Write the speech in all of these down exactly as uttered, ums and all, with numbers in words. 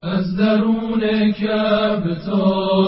از درون کعبه تا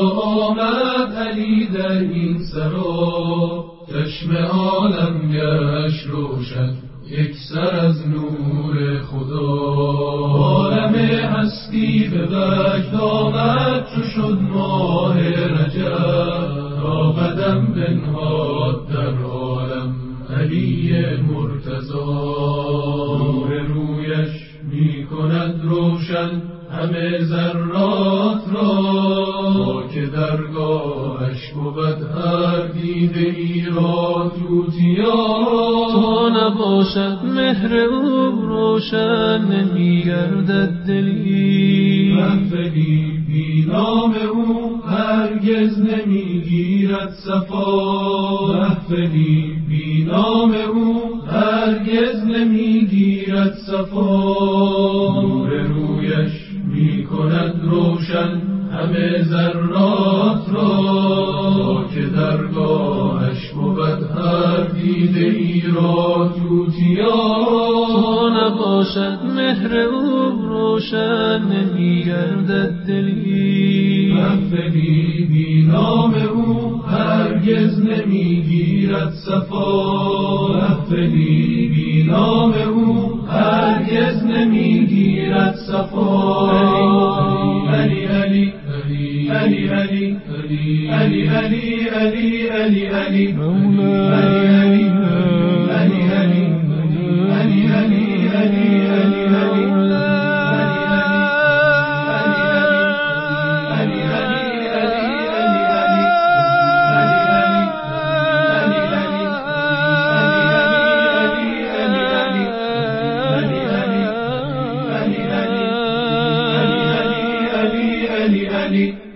آمد علی در این سرا، چشم عالم گشت روشن یک سر از نور خدا. عالم هستی به وجد آمد چو شد ماه رجب، تا قدم بنهاد در عالم علی مرتضی. نور رویش می کند روشن همه ذرات را، که درگاهش بود هر دیده ای را توتیا. تا نباشد مهر او روشن نمی گردد دلی، محفلی بی نام او هرگز نمی گیرد صفا. محفلی بی نام او هرگز نمی گیرد صفا. نور رویش می کند روشن همه ذرات را، که درگاهش بود هر دیده ای را توتیا. تا نباشد مهر او روشن نمی گردد دلی، محفلی بی نام او هرگز نمی گیرد صفا. محفلی بی نام او هرگز نمی گیرد صفا. علی علی علی علی علی علی علی علی علی علی علی علی علی